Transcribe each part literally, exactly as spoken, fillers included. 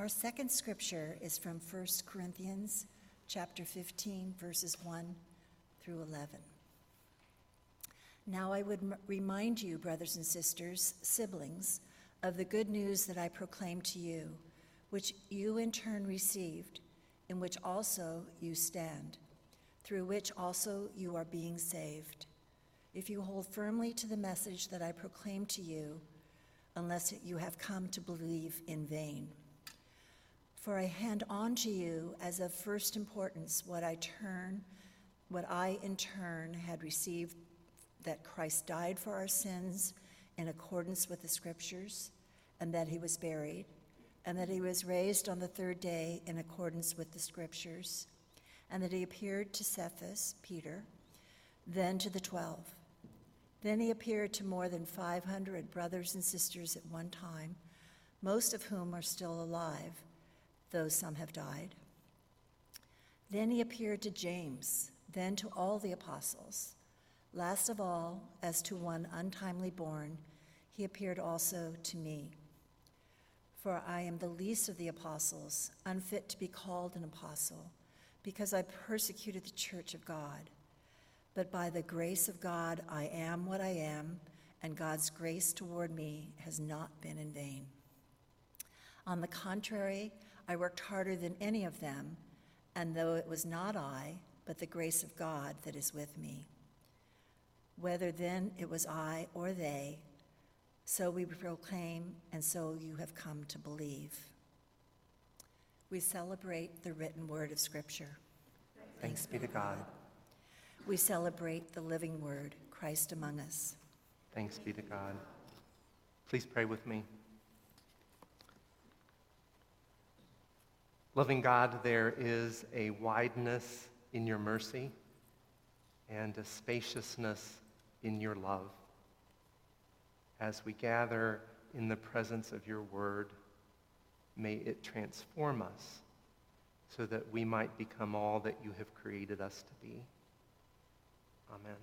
Our second scripture is from First Corinthians chapter fifteen, verses one through eleven. Now I would m- remind you, brothers and sisters, siblings, of the good news that I proclaimed to you, which you in turn received, in which also you stand, through which also you are being saved, if you hold firmly to the message that I proclaimed to you, unless you have come to believe in vain. For I hand on to you as of first importance what I turn, what I in turn had received, that Christ died for our sins in accordance with the scriptures, and that he was buried, and that he was raised on the third day in accordance with the scriptures, and that he appeared to Cephas, Peter, then to the twelve. Then he appeared to more than five hundred brothers and sisters at one time, most of whom are still alive, though some have died. Then he appeared to James, then to all the apostles. Last of all, as to one untimely born, he appeared also to me. For I am the least of the apostles, unfit to be called an apostle, because I persecuted the church of God. But by the grace of God I am what I am, and God's grace toward me has not been in vain. On the contrary, I worked harder than any of them, and though it was not I, but the grace of God that is with me. Whether then it was I or they, so we proclaim, and so you have come to believe. We celebrate the written word of Scripture. Thanks be to God. We celebrate the living word, Christ among us. Thanks be to God. Please pray with me. Loving God, there is a wideness in your mercy and a spaciousness in your love. As we gather in the presence of your word, may it transform us so that we might become all that you have created us to be. Amen.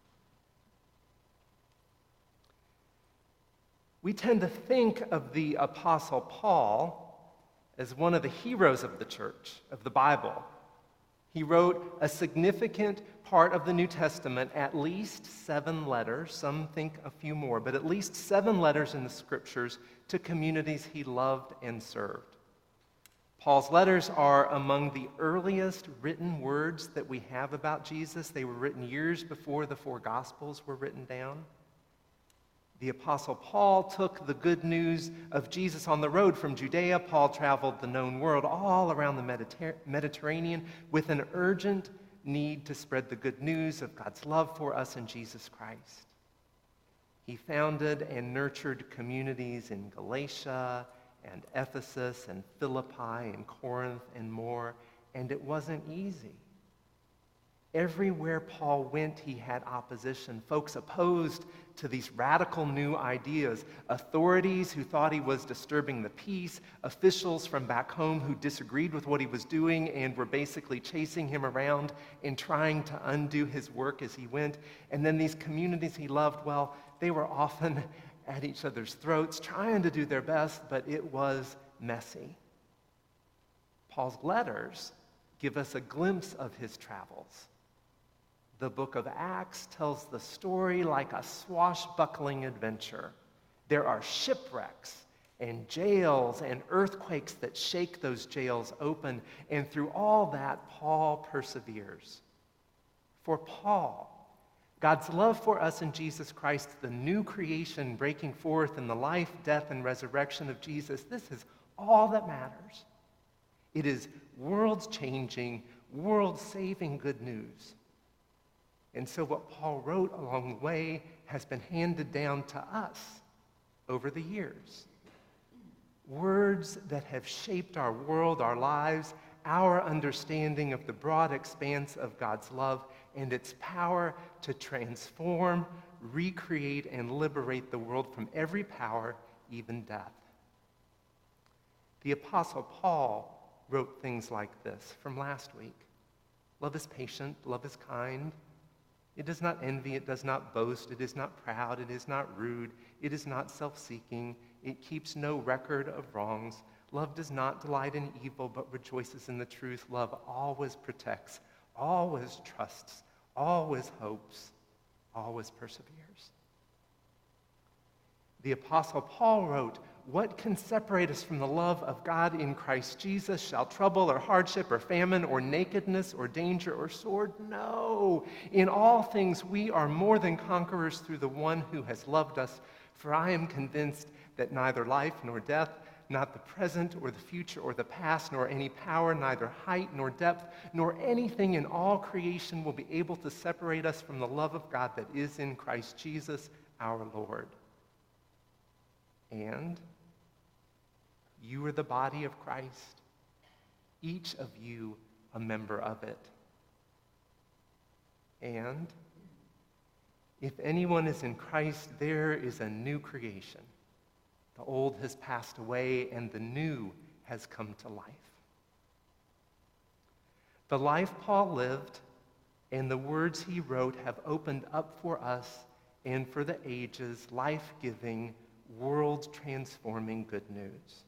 We tend to think of the Apostle Paul as one of the heroes of the church, of the Bible. He wrote a significant part of the New Testament, at least seven letters, some think a few more, but at least seven letters in the scriptures to communities he loved and served. Paul's letters are among the earliest written words that we have about Jesus. They were written years before the four Gospels were written down. The Apostle Paul took the good news of Jesus on the road from Judea. Paul traveled the known world all around the Mediter- Mediterranean with an urgent need to spread the good news of God's love for us in Jesus Christ. He founded and nurtured communities in Galatia and Ephesus and Philippi and Corinth and more, and it wasn't easy. Everywhere Paul went, he had opposition. Folks opposed to these radical new ideas. Authorities who thought he was disturbing the peace. Officials from back home who disagreed with what he was doing and were basically chasing him around and trying to undo his work as he went. And then these communities he loved, well, they were often at each other's throats, trying to do their best, but it was messy. Paul's letters give us a glimpse of his travels. The book of Acts tells the story like a swashbuckling adventure. There are shipwrecks and jails and earthquakes that shake those jails open, and through all that, Paul perseveres. For Paul, God's love for us in Jesus Christ, the new creation breaking forth in the life, death, and resurrection of Jesus, this is all that matters. It is world-changing, world-saving good news. And so what Paul wrote along the way has been handed down to us over the years. Words that have shaped our world, our lives, our understanding of the broad expanse of God's love and its power to transform, recreate, and liberate the world from every power, even death. The Apostle Paul wrote things like this from last week. Love is patient, love is kind. It does not envy, it does not boast, it is not proud, it is not rude, it is not self-seeking, it keeps no record of wrongs. Love does not delight in evil, but rejoices in the truth. Love always protects, always trusts, always hopes, always perseveres. The Apostle Paul wrote, "What can separate us from the love of God in Christ Jesus? Shall trouble or hardship or famine or nakedness or danger or sword? No. In all things we are more than conquerors through the one who has loved us. For I am convinced that neither life nor death, not the present or the future or the past, nor any power, neither height nor depth, nor anything in all creation will be able to separate us from the love of God that is in Christ Jesus our Lord." And you are the body of Christ, each of you a member of it. And if anyone is in Christ, there is a new creation. The old has passed away and the new has come to life. The life Paul lived and the words he wrote have opened up for us and for the ages life-giving, world-transforming good news.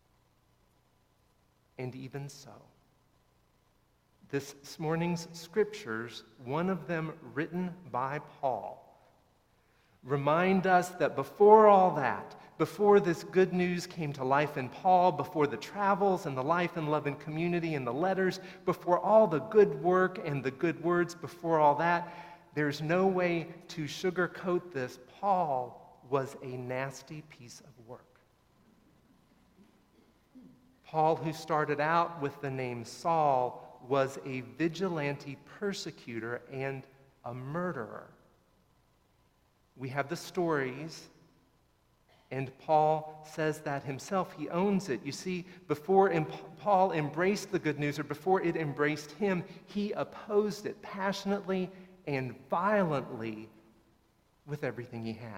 And even so, this morning's scriptures, one of them written by Paul, remind us that before all that, before this good news came to life in Paul, before the travels and the life and love and community and the letters, before all the good work and the good words, before all that, there's no way to sugarcoat this. Paul was a nasty piece of work. Paul, who started out with the name Saul, was a vigilante persecutor and a murderer. We have the stories, and Paul says that himself. He owns it. You see, before Paul embraced the good news, or before it embraced him, he opposed it passionately and violently with everything he had.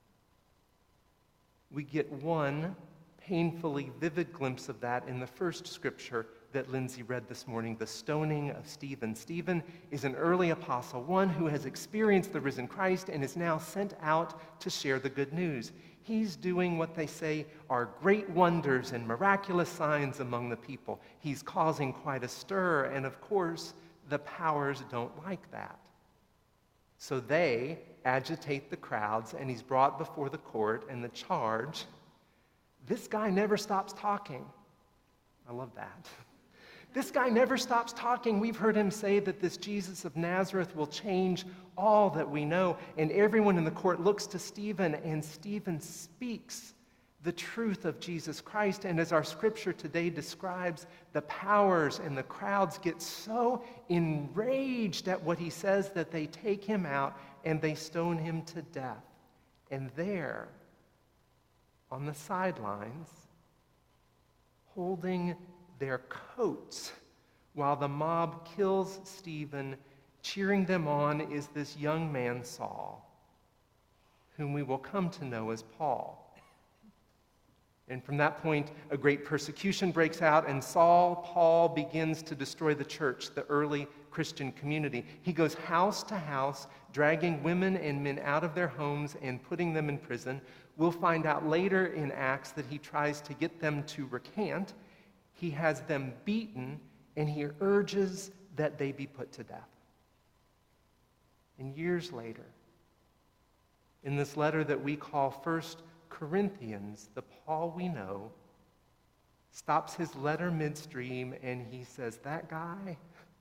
We get one painfully vivid glimpse of that in the first scripture that Lindsay read this morning, the stoning of Stephen. Stephen is an early apostle, one who has experienced the risen Christ and is now sent out to share the good news. He's doing what they say are great wonders and miraculous signs among the people. He's causing quite a stir, and of course, the powers don't like that. So they agitate the crowds, and he's brought before the court, and the charge, this guy never stops talking. I love that. This guy never stops talking. We've heard him say that this Jesus of Nazareth will change all that we know. And everyone in the court looks to Stephen, and Stephen speaks the truth of Jesus Christ. And as our scripture today describes, the powers and the crowds get so enraged at what he says that they take him out and they stone him to death. And there, on the sidelines, holding their coats while the mob kills Stephen, cheering them on, is this young man, Saul, whom we will come to know as Paul. And from that point, a great persecution breaks out, and Saul, Paul, begins to destroy the church, the early Christian community. He goes house to house, dragging women and men out of their homes and putting them in prison. We'll find out later in Acts that he tries to get them to recant. He has them beaten, and he urges that they be put to death. And years later, in this letter that we call First Corinthians, the Paul we know stops his letter midstream, and he says, that guy,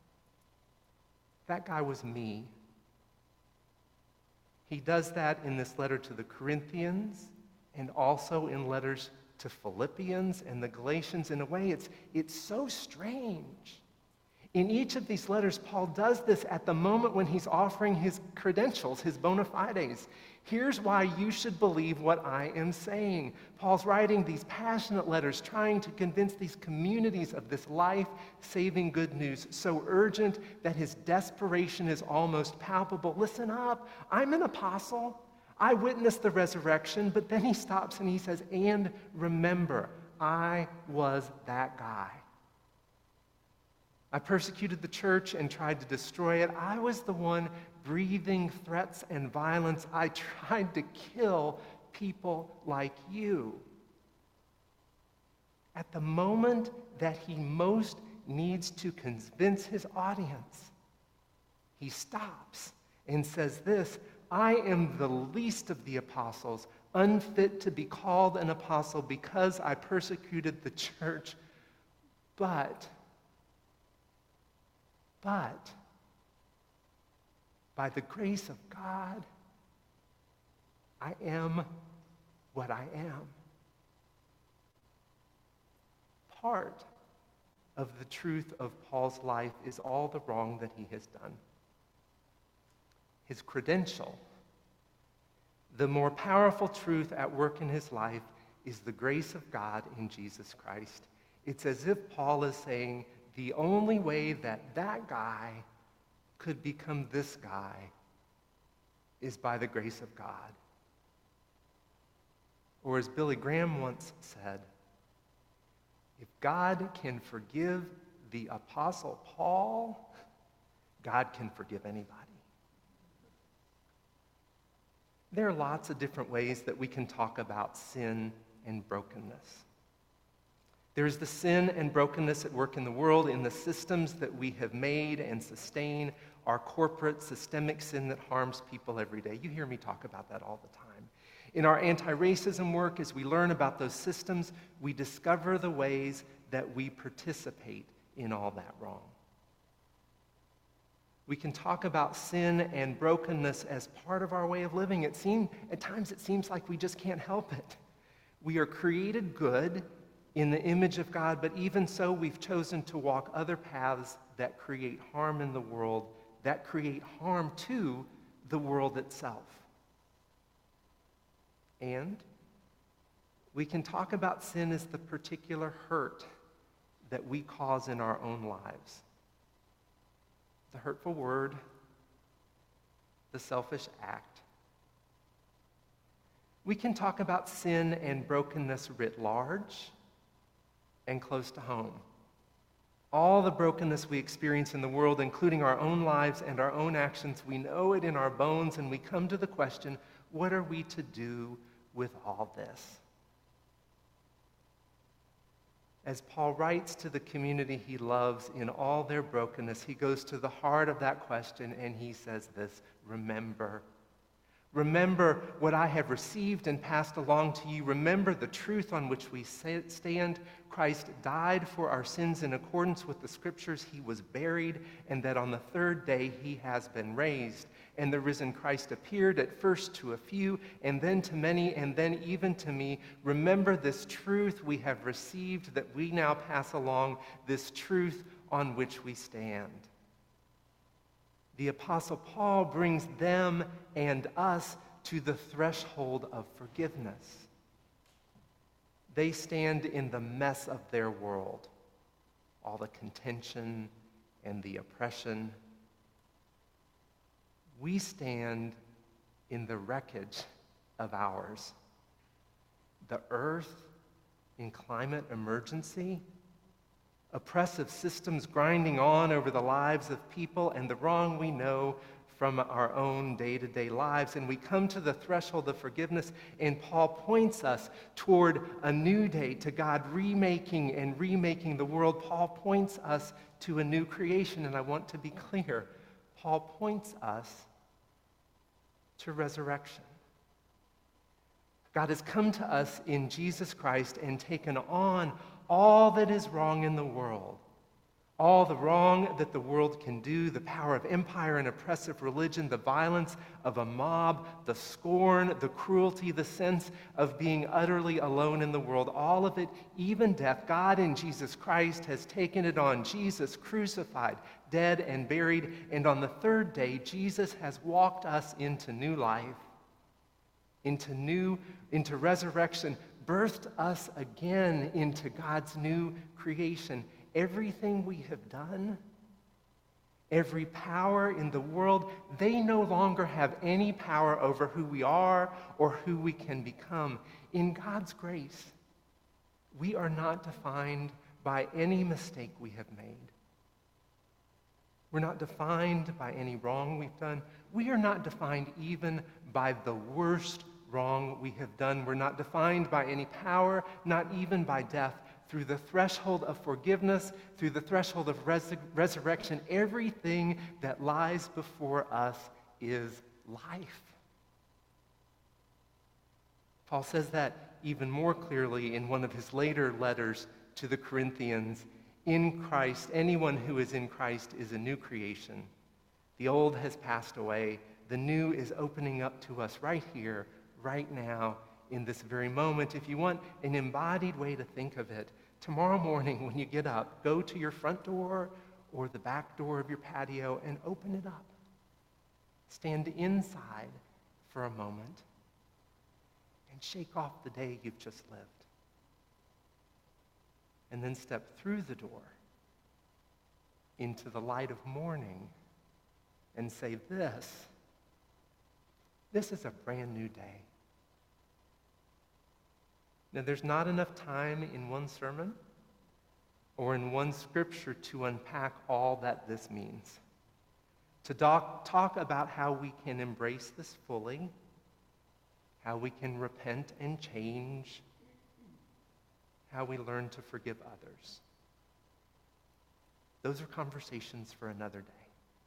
that guy was me. He does that in this letter to the Corinthians and also in letters to Philippians and the Galatians. In a way, it's, it's so strange. In each of these letters, Paul does this at the moment when he's offering his credentials, his bona fides. Here's why you should believe what I am saying. Paul's writing these passionate letters, trying to convince these communities of this life-saving good news, so urgent that his desperation is almost palpable. Listen up, I'm an apostle. I witnessed the resurrection, but then he stops and he says, and remember, I was that guy. I persecuted the church and tried to destroy it. I was the one breathing threats and violence. I tried to kill people like you. at the moment that he most needs to convince his audience, he stops and says this, I am the least of the apostles, unfit to be called an apostle because I persecuted the church, but, but, by the grace of God, I am what I am. Part of the truth of Paul's life is all the wrong that he has done. His credential, the more powerful truth at work in his life, is the grace of God in Jesus Christ. It's as if Paul is saying the only way that that guy could become this guy is by the grace of God. Or as Billy Graham once said, if God can forgive the Apostle Paul, God can forgive anybody. There are lots of different ways that we can talk about sin and brokenness. There's the sin and brokenness at work in the world in the systems that we have made and sustain, our corporate systemic sin that harms people every day. You hear me talk about that all the time. In our anti-racism work, as we learn about those systems, we discover the ways that we participate in all that wrong. We can talk about sin and brokenness as part of our way of living. It seem, at times it seems like we just can't help it. We are created good in the image of God, but even so, we've chosen to walk other paths that create harm in the world, that create harm to the world itself. And we can talk about sin as the particular hurt that we cause in our own lives. The hurtful word, the selfish act. We can talk about sin and brokenness writ large and close to home. All the brokenness we experience in the world, including our own lives and our own actions, we know it in our bones, and we come to the question, what are we to do with all this? As Paul writes to the community he loves in all their brokenness, he goes to the heart of that question and he says this, remember. Remember what I have received and passed along to you. Remember the truth on which we stand. Christ died for our sins in accordance with the scriptures. He was buried, and that on the third day he has been raised. And the risen Christ appeared at first to a few, and then to many, and then even to me. Remember this truth we have received, that we now pass along, this truth on which we stand. The Apostle Paul brings them and us to the threshold of forgiveness. They stand in the mess of their world, all the contention and the oppression. We stand in the wreckage of ours. The earth in climate emergency, oppressive systems grinding on over the lives of people, and the wrong we know from our own day-to-day lives. And we come to the threshold of forgiveness, and Paul points us toward a new day, to God remaking and remaking the world. Paul points us to a new creation, and I want to be clear. Paul points us to resurrection. God has come to us in Jesus Christ and taken on all that is wrong in the world, all the wrong that the world can do, the power of empire and oppressive religion, the violence of a mob, the scorn, the cruelty, the sense of being utterly alone in the world, all of it, even death. God in Jesus Christ has taken it on. Jesus crucified, dead and buried, and on the third day, Jesus has walked us into new life, into new, into resurrection, birthed us again into God's new creation. Everything we have done, every power in the world, they no longer have any power over who we are or who we can become. In God's grace, we are not defined by any mistake we have made. We're not defined by any wrong we've done. We are not defined even by the worst wrong we have done. We're not defined by any power, not even by death. through the threshold of forgiveness, through the threshold of res- resurrection, everything that lies before us is life. Paul says that even more clearly in one of his later letters to the Corinthians. In Christ, anyone who is in Christ is a new creation. The old has passed away. The new is opening up to us right here, right now, in this very moment. If you want an embodied way to think of it, tomorrow morning when you get up, go to your front door or the back door of your patio and open it up. Stand inside for a moment and shake off the day you've just lived. And then step through the door into the light of morning and say, this, this is a brand new day. Now, there's not enough time in one sermon or in one scripture to unpack all that this means. To doc, talk about how we can embrace this fully, how we can repent and change, how we learn to forgive others. Those are conversations for another day.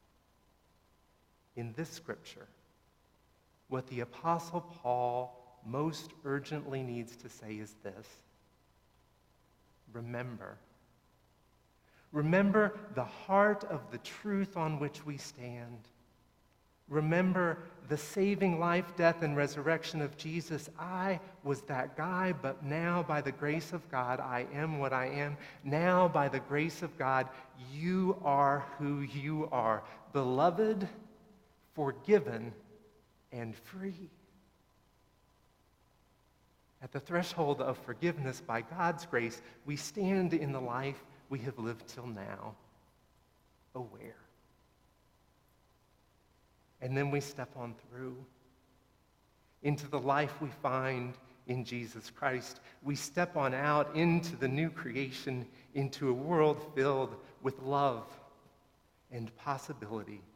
In this scripture, what the Apostle Paul most urgently needs to say is this: remember. Remember the heart of the truth on which we stand. Remember the saving life, death, and resurrection of Jesus. I was that guy, but now by the grace of God, I am what I am. Now by the grace of God, you are who you are. Beloved, forgiven, and free. At the threshold of forgiveness by God's grace, we stand in the life we have lived till now, aware. And then we step on through into the life we find in Jesus Christ. We step on out into the new creation, into a world filled with love and possibility